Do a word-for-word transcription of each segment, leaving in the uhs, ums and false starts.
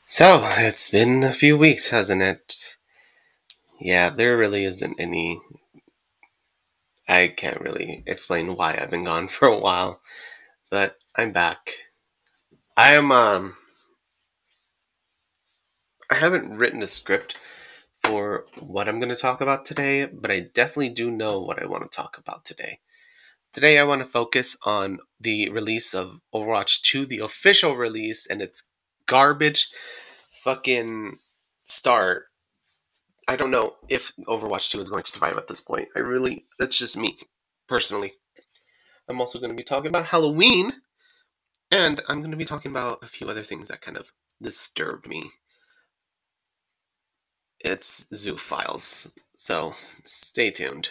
So, it's been a few weeks, hasn't it? Yeah, there really isn't any. I can't really explain why I've been gone for a while, but I'm back. I am, um, I haven't written a script for what I'm going to talk about today, but I definitely do know what I want to talk about today. Today, I want to focus on the release of Overwatch two, the official release, and its garbage fucking start. I don't know if Overwatch two is going to survive at this point. I really, that's just me, personally. I'm also going to be talking about Halloween, and I'm going to be talking about a few other things that kind of disturbed me. It's Zoo Files, so stay tuned.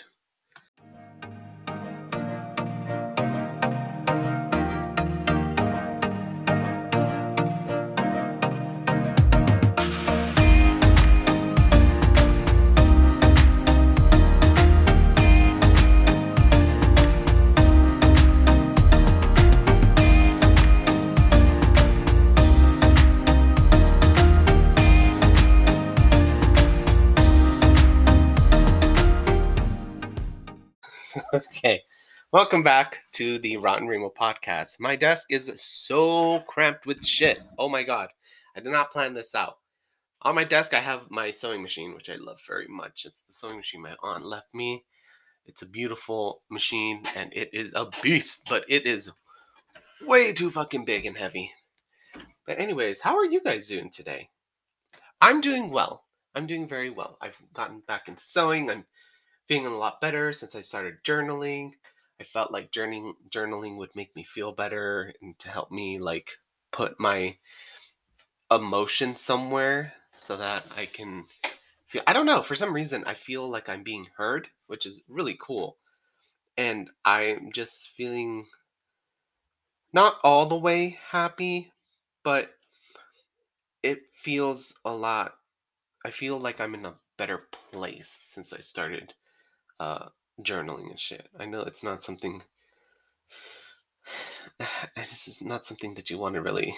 Okay, welcome back to the Rotten Remo podcast. My desk is so cramped with shit. Oh my god, I did not plan this out. On my desk, I have my sewing machine, which I love very much. It's the sewing machine my aunt left me. It's a beautiful machine, and it is a beast, but it is way too fucking big and heavy. But anyways, how are you guys doing today? I'm doing well. I'm doing very well. I've gotten back into sewing. I'm feeling a lot better since I started journaling. I felt like journaling journaling would make me feel better and to help me like put my emotion somewhere so that I can feel I don't know, for some reason I feel like I'm being heard, which is really cool. And I'm just feeling not all the way happy, but it feels a lot I feel like I'm in a better place since I started uh, journaling and shit. I know it's not something. This is not something that you want to really,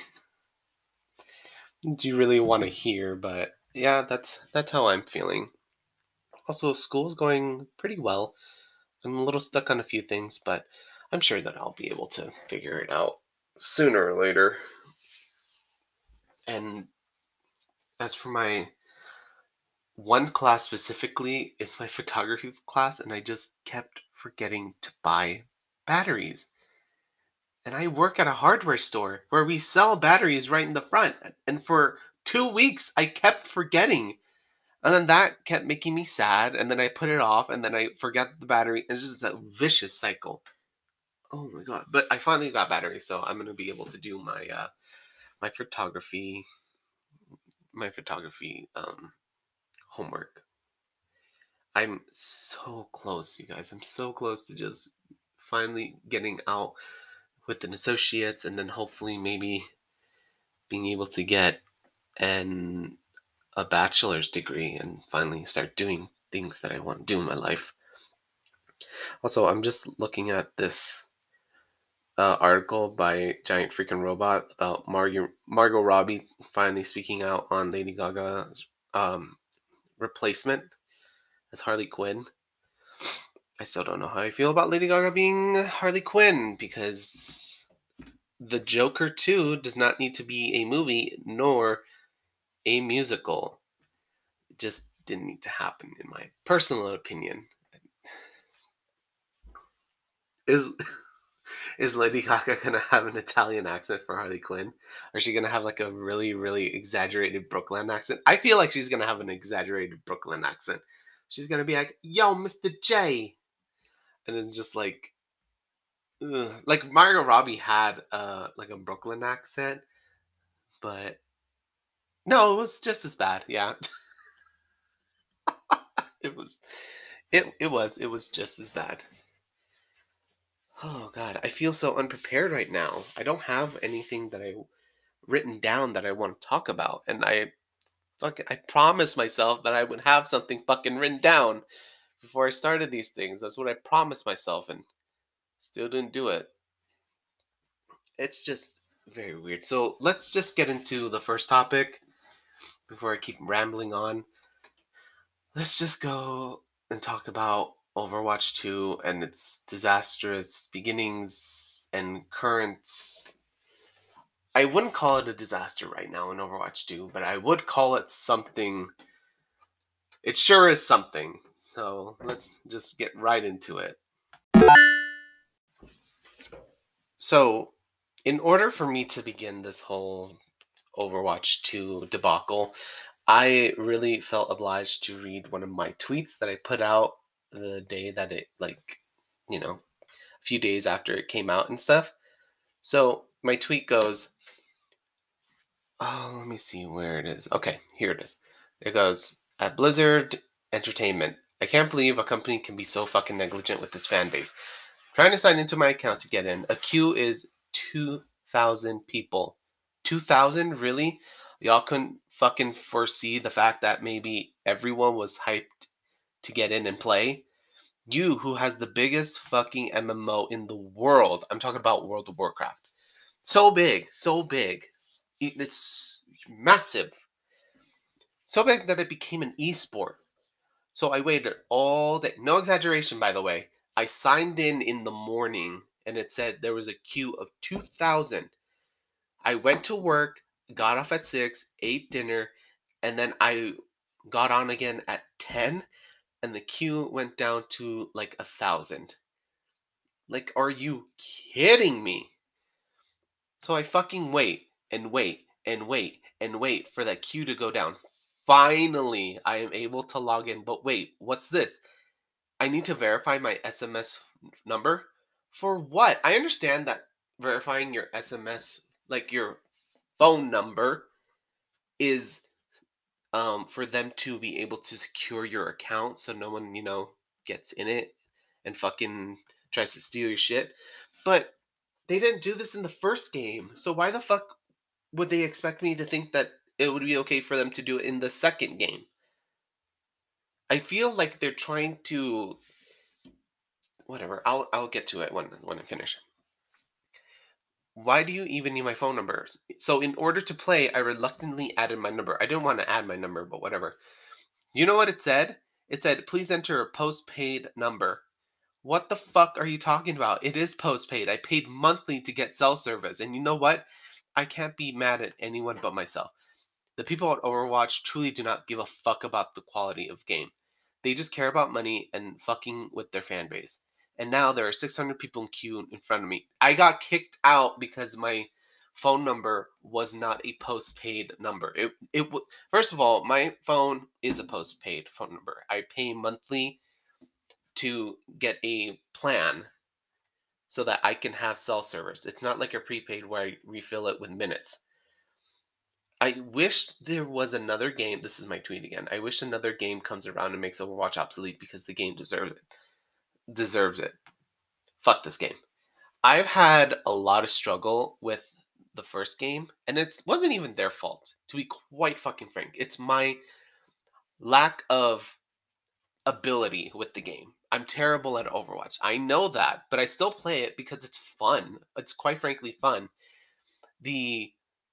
you really want to hear, but yeah, that's that's how I'm feeling. Also, school's going pretty well. I'm a little stuck on a few things, but I'm sure that I'll be able to figure it out sooner or later. And as for my one class specifically, is my photography class, and I just kept forgetting to buy batteries. And I work at a hardware store where we sell batteries right in the front. And for two weeks, I kept forgetting. And then that kept making me sad. And then I put it off. And then I forgot the battery. It's just a vicious cycle. Oh my god! But I finally got batteries, so I'm gonna be able to do my uh, my photography my photography um, homework. I'm so close, you guys. I'm so close to just finally getting out with an associate's, and then hopefully maybe being able to get an a bachelor's degree and finally start doing things that I want to do in my life. Also, I'm just looking at this uh, article by Giant Freaking Robot about Margot, Margot Robbie finally speaking out on Lady Gaga's um, replacement as Harley Quinn. I still don't know how I feel about Lady Gaga being Harley Quinn because The Joker two does not need to be a movie nor a musical. It just didn't need to happen, in my personal opinion. Is is Lady Gaga gonna have an Italian accent for Harley Quinn? Or is she gonna have like a really, really exaggerated Brooklyn accent? I feel like she's gonna have an exaggerated Brooklyn accent. She's gonna be like, "Yo, Mister J," and it's just like, ugh. Like Margot Robbie had uh like a Brooklyn accent, but no, it was just as bad. Yeah, it was. It it was it was just as bad. Oh god, I feel so unprepared right now. I don't have anything that I written down that I want to talk about, and I fucking I promised myself that I would have something fucking written down before I started these things. That's what I promised myself, and still didn't do it. It's just very weird. So let's just get into the first topic. before I keep rambling on, let's just go and talk about Overwatch two and its disastrous beginnings and currents. I wouldn't call it a disaster right now in Overwatch two, but I would call it something. It sure is something. So let's just get right into it. So, in order for me to begin this whole Overwatch two debacle, I really felt obliged to read one of my tweets that I put out the day that it, like, you know, a few days after it came out and stuff. So, my tweet goes, oh, let me see where it is. Okay, here it is. It goes, at Blizzard Entertainment, I can't believe a company can be so fucking negligent with its fan base. Trying to sign into my account to get in. A queue is two thousand people. two thousand? Really? Y'all couldn't fucking foresee the fact that maybe everyone was hyped to get in and play? You, who has the biggest fucking M M O in the world. I'm talking about World of Warcraft. So big, so big. It's massive. So big that it became an esport. So I waited all day. No exaggeration, by the way. I signed in in the morning and it said there was a queue of two thousand. I went to work, got off at six, ate dinner, and then I got on again at ten and the queue went down to like a thousand. Like, are you kidding me? So I fucking wait and wait and wait and wait for that queue to go down. Finally, I am able to log in. But wait, what's this? I need to verify my S M S number? For what? I understand that verifying your S M S, like your phone number, is um, for them to be able to secure your account so no one, you know, gets in it and fucking tries to steal your shit. But they didn't do this in the first game. So why the fuck would they expect me to think that it would be okay for them to do it in the second game? I feel like they're trying to whatever. I'll I'll get to it when when I finish. Why do you even need my phone number? So in order to play, I reluctantly added my number. I didn't want to add my number, but whatever. You know what it said? It said, please enter a postpaid number. What the fuck are you talking about? It is postpaid. I paid monthly to get cell service. And you know what? I can't be mad at anyone but myself. The people at Overwatch truly do not give a fuck about the quality of game. They just care about money and fucking with their fan base. And now there are six hundred people in queue in front of me. I got kicked out because my phone number was not a postpaid number. It it w- first of all, my phone is a postpaid phone number. I pay monthly to get a plan so that I can have cell service. It's not like a prepaid where I refill it with minutes. I wish there was another game. This is my tweet again. I wish another game comes around and makes Overwatch obsolete because the game deserves it. Deserves it. Fuck this game. I've had a lot of struggle with the first game, and it wasn't even their fault, to be quite fucking frank. It's my lack of ability with the game. I'm terrible at Overwatch. I know that, but I still play it because it's fun. It's quite frankly fun. The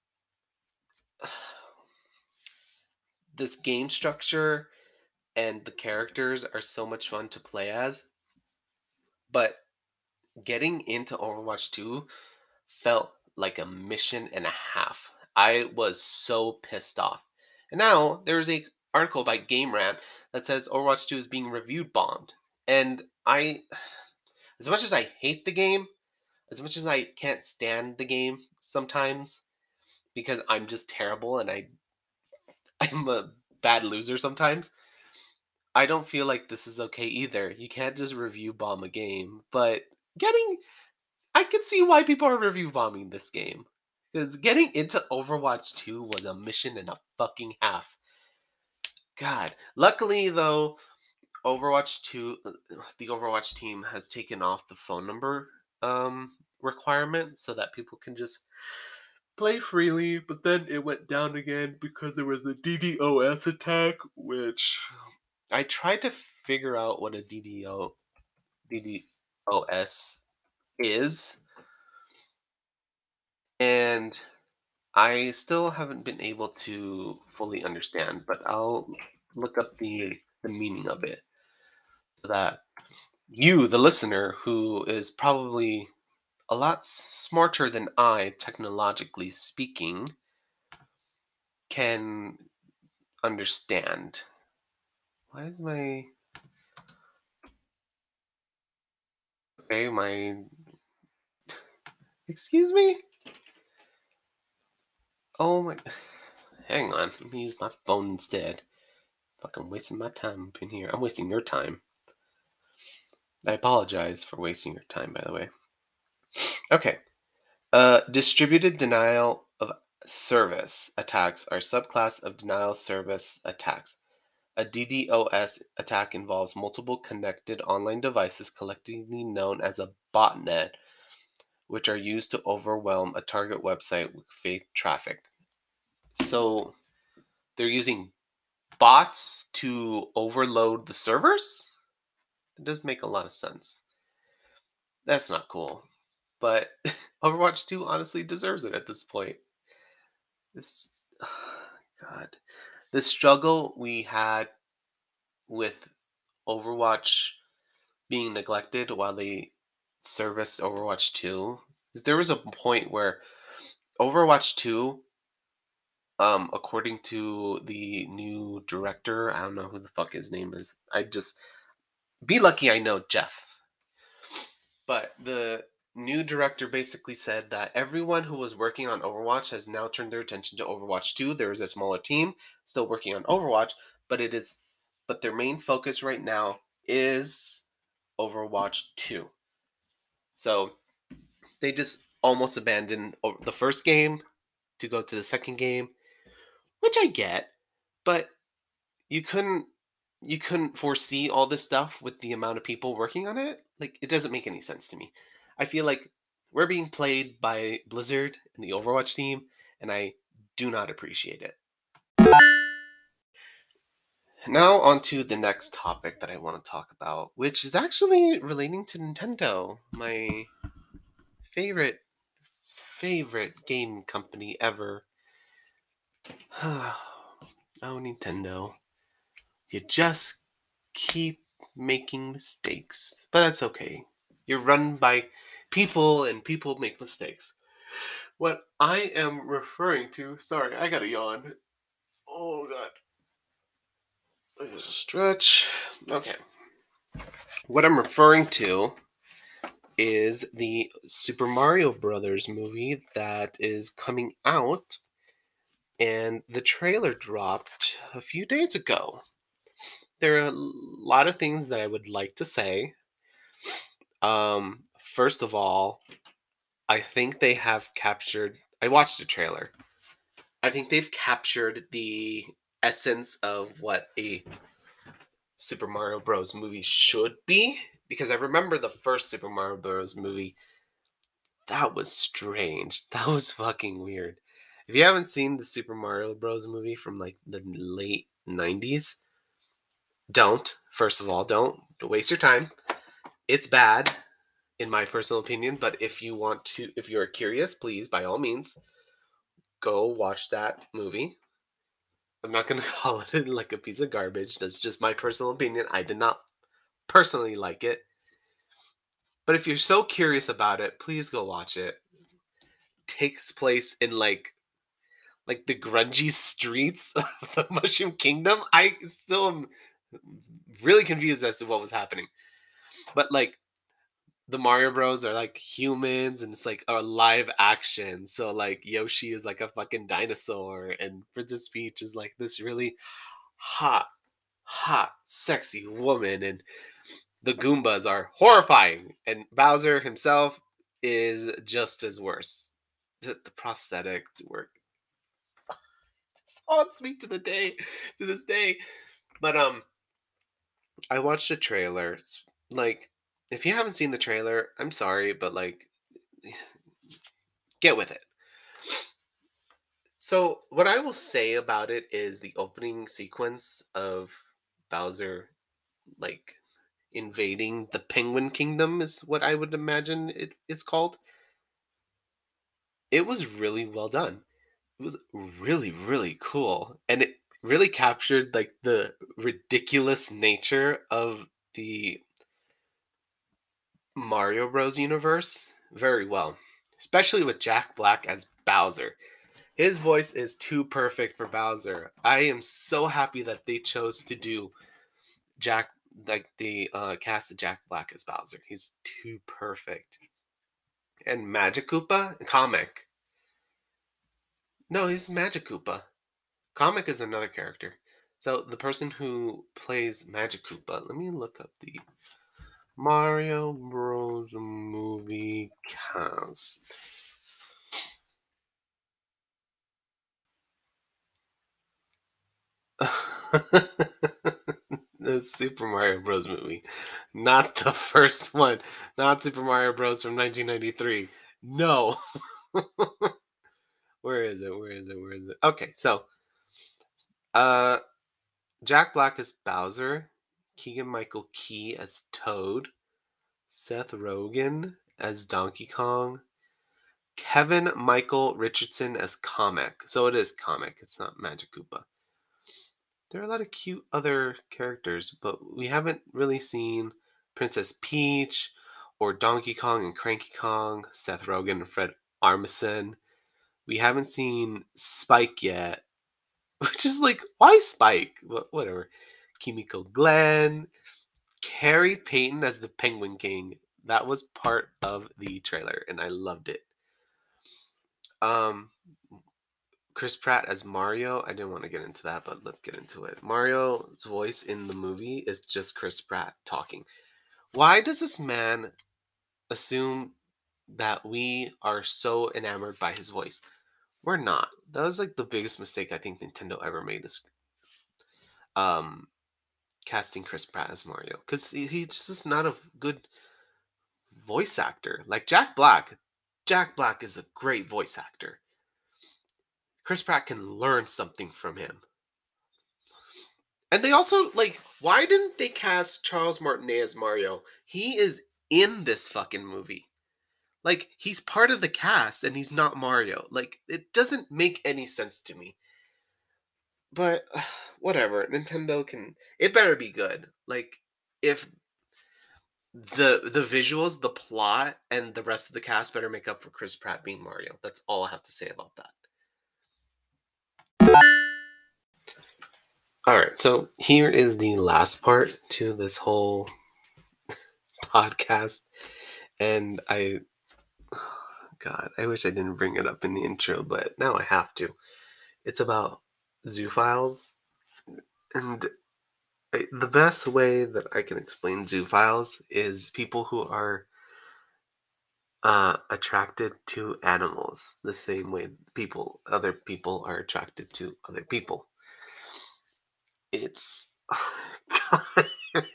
this game structure and the characters are so much fun to play as, but getting into Overwatch two felt like a mission and a half. I was so pissed off. And now there's a article by Game Rant that says Overwatch two is being reviewed bombed. And I as much as I hate the game, as much as I can't stand the game sometimes because I'm just terrible and I I'm a bad loser sometimes, I don't feel like this is okay either. You can't just review bomb a game, but getting I can see why people are review bombing this game. Because getting into Overwatch two was a mission and a fucking half. God. Luckily, though, Overwatch two, the Overwatch team has taken off the phone number um, requirement so that people can just play freely. But then it went down again because there was a DDoS attack, which I tried to figure out what a D D O, DDoS is. And I still haven't been able to fully understand, but I'll look up the the meaning of it so that you, the listener, who is probably a lot smarter than I, technologically speaking, can understand. Why is my okay? My excuse me? Oh my! Hang on, let me use my phone instead. Fucking wasting my time up in here. I'm wasting your time. I apologize for wasting your time, by the way. Okay. Uh, distributed denial of service attacks are subclass of denial service attacks. A DDoS attack involves multiple connected online devices collectively known as a botnet, which are used to overwhelm a target website with fake traffic. So they're using bots to overload the servers? It does make a lot of sense. That's not cool. But Overwatch two honestly deserves it at this point. This God. The struggle we had with Overwatch being neglected while they serviced Overwatch two. There was a point where Overwatch two, um, according to the new director, I don't know who the fuck his name is. I just be lucky I know Jeff. But the new director basically said that everyone who was working on Overwatch has now turned their attention to Overwatch two. There is a smaller team still working on Overwatch, but it is but their main focus right now is Overwatch two. So they just almost abandoned the first game to go to the second game, which I get, but you couldn't you couldn't foresee all this stuff with the amount of people working on it. Like, it doesn't make any sense to me. I feel like we're being played by Blizzard and the Overwatch team, and I do not appreciate it. Now on to the next topic that I want to talk about, which is actually relating to Nintendo, my favorite favorite game company ever. Oh, Nintendo. You just keep making mistakes. But that's okay. You're run by people and people make mistakes. What I am referring to, sorry, I gotta yawn. Oh god. There's a stretch. Okay. What I'm referring to is the Super Mario Brothers movie that is coming out, and the trailer dropped a few days ago. There are a lot of things that I would like to say. Um, first of all, I think they have captured. I watched the trailer. I think they've captured the essence of what a Super Mario Bros. Movie should be. Because I remember the first Super Mario Bros. Movie. That was strange. That was fucking weird. If you haven't seen the Super Mario Bros. Movie from like the late nineties, don't. First of all, don't. Don't waste your time. It's bad, in my personal opinion. But if you want to, if you're curious, please, by all means, go watch that movie. I'm not going to call it like a piece of garbage. That's just my personal opinion. I did not personally like it. But if you're so curious about it, please go watch it. It takes place in like like the grungy streets of the Mushroom Kingdom. I still am really confused as to what was happening. But like the Mario Bros are like humans and it's like a live action. So like Yoshi is like a fucking dinosaur and Princess Peach is like this really hot, hot, sexy woman, and the Goombas are horrifying. And Bowser himself is just as worse. The, the prosthetic work haunts me to the day, to this day. But um, I watched the trailer. It's like, if you haven't seen the trailer, I'm sorry, but like, get with it. So, what I will say about it is the opening sequence of Bowser, like, invading the Penguin Kingdom is what I would imagine it is called. It was really well done. It was really, really cool, and it really captured like the ridiculous nature of the Mario Bros. Universe very well, especially with Jack Black as Bowser. His voice is too perfect for Bowser. I am so happy that they chose to do Jack, like the uh, cast of Jack Black as Bowser. He's too perfect. And Magic Koopa, comic. No, he's Magic Koopa. Comic is another character. So the person who plays Magic Koopa, let me look up the Mario Bros. Movie cast. The Super Mario Bros. Movie. Not the first one. Not Super Mario Bros. From nineteen ninety-three. No. Where is it? Where is it? Where is it? Okay, so uh Jack Black as Bowser, Keegan Michael Key as Toad, Seth Rogen as Donkey Kong, Kevin Michael Richardson as Comic. So it is Comic, it's not Magic Koopa. There are a lot of cute other characters, but we haven't really seen Princess Peach or Donkey Kong and Cranky Kong, Seth Rogen and Fred Armisen. We haven't seen Spike yet, which is like, why Spike? Wh- Whatever. Kimiko Glenn, Carrie Payton as the Penguin King. That was part of the trailer, and I loved it. Um, Chris Pratt as Mario. I didn't want to get into that, but let's get into it. Mario's voice in the movie is just Chris Pratt talking. Why does this man assume that we are so enamored by his voice? We're not. That was like the biggest mistake I think Nintendo ever made is um casting Chris Pratt as Mario, because he, he's just not a good voice actor. Like Jack Black. Jack Black is a great voice actor. Chris Pratt can learn something from him. And they also, like, why didn't they cast Charles Martinet as Mario? He is in this fucking movie. Like, he's part of the cast and he's not Mario. Like, it doesn't make any sense to me. But whatever. Nintendo can, it better be good. Like, if the the visuals, the plot, and the rest of the cast better make up for Chris Pratt being Mario. That's all I have to say about that. All right, so here is the last part to this whole podcast, and I, God, I wish I didn't bring it up in the intro, but now I have to. It's about zoophiles, and I, the best way that I can explain zoophiles is people who are uh, attracted to animals the same way people, other people are attracted to other people. It's God.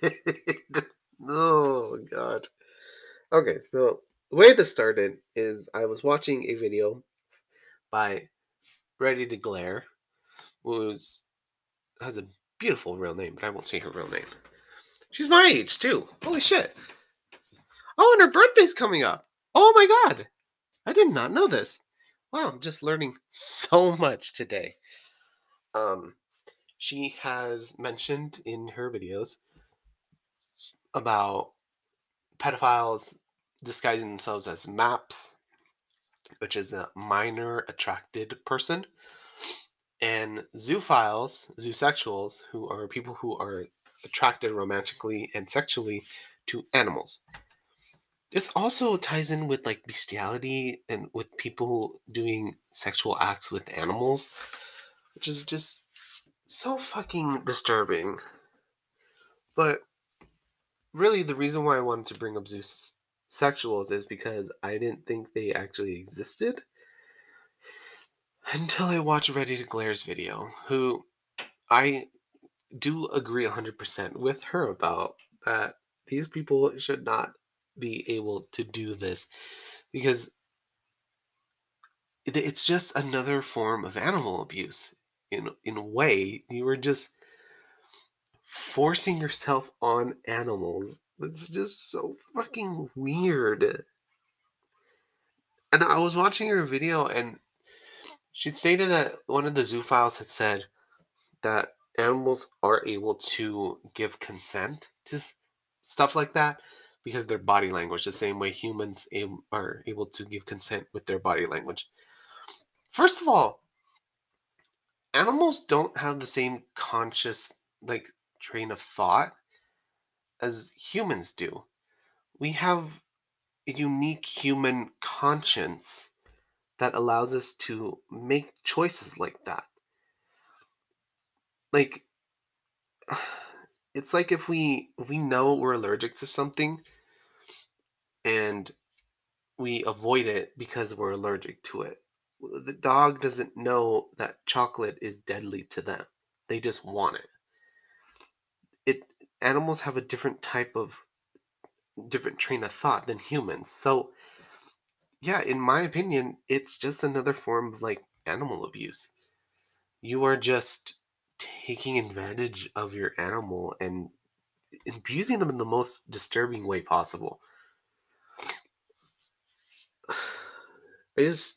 Oh God. Okay, so the way this started is I was watching a video by Ready to Glare, who's has a beautiful real name, but I won't say her real name. She's my age too. Holy shit. Oh, and her birthday's coming up. Oh my God. I did not know this. Wow, I'm just learning so much today. Um, she has mentioned in her videos about pedophiles disguising themselves as MAPS, which is a minor attracted person, and zoophiles, zoosexuals, who are people who are attracted romantically and sexually to animals. This also ties in with like bestiality and with people doing sexual acts with animals, which is just so fucking disturbing. But really, the reason why I wanted to bring up Zeus sexuals is because I didn't think they actually existed until I watched Ready to Glare's video, who I do agree one hundred percent with her about that these people should not be able to do this because it's just another form of animal abuse. In in a way, you were just forcing yourself on animals. It's just so fucking weird. And I was watching her video, and She stated that one of the zoophiles had said that animals are able to give consent to s- stuff like that because their body language, the same way humans am- are able to give consent with their body language. First of all, animals don't have the same conscious like train of thought as humans do. We have a unique human conscience that allows us to make choices like that. Like it's like if we if we know we're allergic to something and we avoid it because we're allergic to it. The dog doesn't know that chocolate is deadly to them. They just want it. It Animals have a different type of different train of thought than humans. So, yeah, in my opinion, it's just another form of like animal abuse. You are just taking advantage of your animal and abusing them in the most disturbing way possible. It is,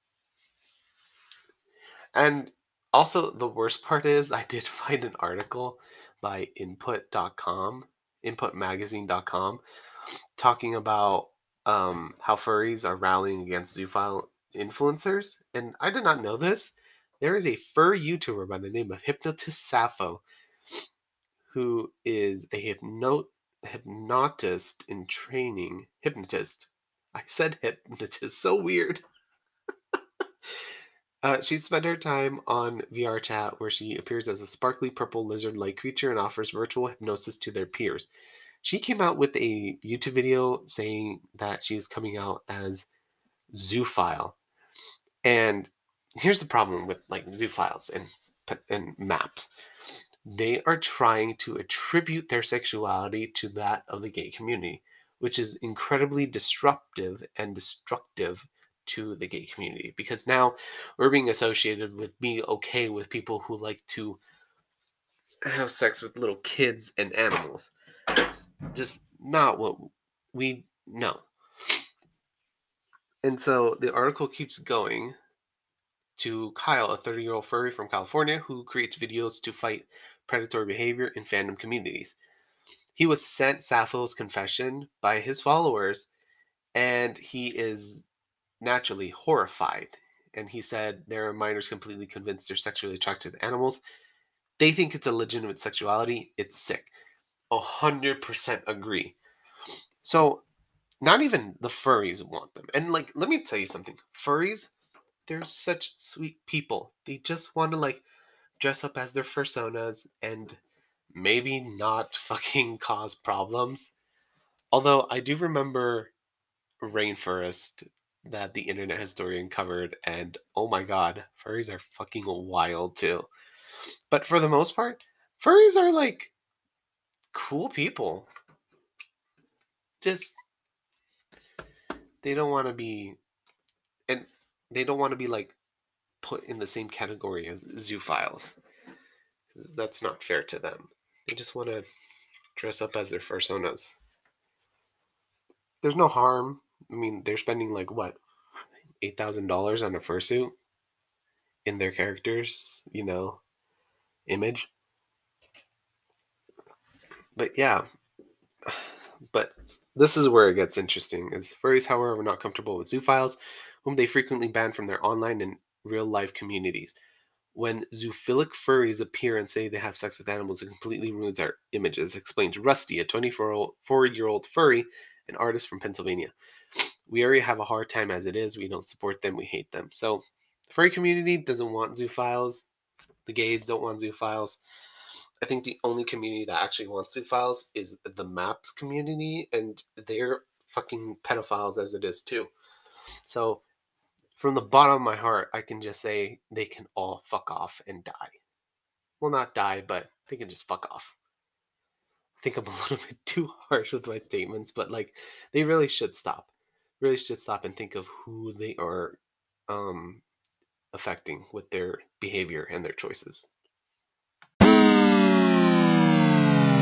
and also the worst part is I did find an article by input dot com, input magazine dot com, talking about um, how furries are rallying against zoophile influencers. And I did not know this. There is a fur YouTuber by the name of Hypnotist Sappho who is a hypno- hypnotist in training. Hypnotist. I said hypnotist. So weird. Uh, she spent her time on V R Chat, where she appears as a sparkly purple lizard like creature and offers virtual hypnosis to their peers. She came out with a YouTube video saying that she's coming out as zoophile. And here's the problem with like zoophiles and, and maps, they are trying to attribute their sexuality to that of the gay community, which is incredibly disruptive and destructive to the gay community because now we're being associated with being okay with people who like to have sex with little kids and animals. It's just not what we know. And so the article keeps going to Kyle, a thirty year old furry from California who creates videos to fight predatory behavior in fandom communities. He was sent Sappho's confession by his followers, and he is naturally horrified. And he said there are minors completely convinced they're sexually attracted to animals. They think it's a legitimate sexuality. It's sick. A hundred percent agree. So not even the furries want them. And like, let me tell you something. Furries, they're such sweet people. They just want to like dress up as their personas and maybe not fucking cause problems. Although I do remember Rainforest that the Internet Historian covered, and oh my god, furries are fucking wild too. But for the most part, furries are like cool people. Just they don't want to be, and they don't want to be like put in the same category as zoophiles. That's not fair to them. They just want to dress up as their personas. There's no harm. I mean, they're spending like what eight thousand dollars on a fursuit in their characters, you know, image. But yeah, but this is where it gets interesting. Is furries, however, are not comfortable with zoophiles, whom they frequently ban from their online and real life communities. When zoophilic furries appear and say they have sex with animals, it completely ruins our images, explains Rusty, a twenty-four-year-old furry and artist from Pennsylvania. We already have a hard time as it is. We don't support them. We hate them. So the furry community doesn't want zoophiles. The gays don't want zoophiles. I think the only community that actually wants zoophiles is the MAPS community, and they're fucking pedophiles as it is too. So from the bottom of my heart, I can just say they can all fuck off and die. Well, not die, but they can just fuck off. I think I'm a little bit too harsh with my statements, but like they really should stop. Really should stop and think of who they are um, affecting with their behavior and their choices.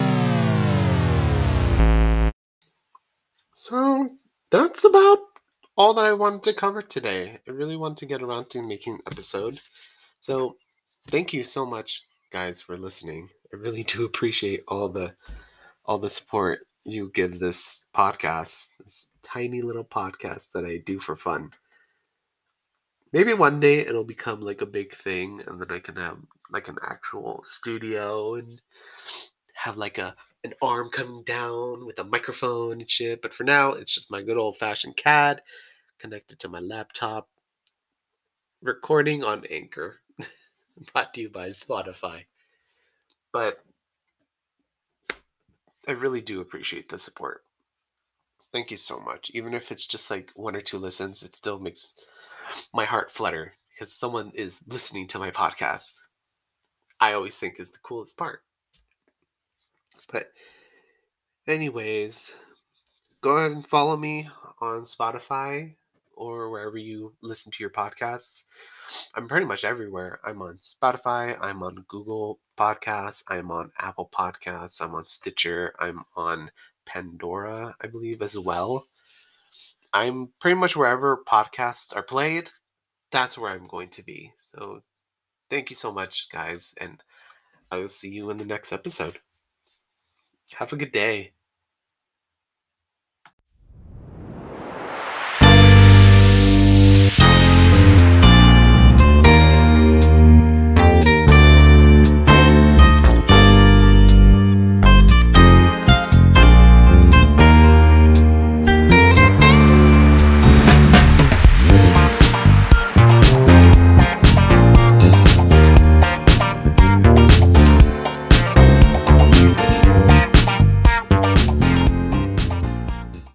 So that's about all that I wanted to cover today. I really want to get around to making an episode. So thank you so much, guys, for listening. I really do appreciate all the all the support you give this podcast, this tiny little podcast that I do for fun. Maybe one day it'll become like a big thing, and then I can have like an actual studio and have like a an arm coming down with a microphone and shit. But for now, it's just my good old fashioned C A D connected to my laptop, recording on Anchor, brought to you by Spotify. But I really do appreciate the support. Thank you so much. Even if it's just like one or two listens, it still makes my heart flutter because someone is listening to my podcast. I always think is the coolest part. But anyways, go ahead and follow me on Spotify or wherever you listen to your podcasts. I'm pretty much everywhere. I'm on Spotify, I'm on Google Podcasts, I'm on Apple Podcasts, I'm on Stitcher, I'm on Pandora, I believe, as well. I'm pretty much wherever podcasts are played, that's where I'm going to be. So thank you so much, guys, and I will see you in the next episode. Have a good day.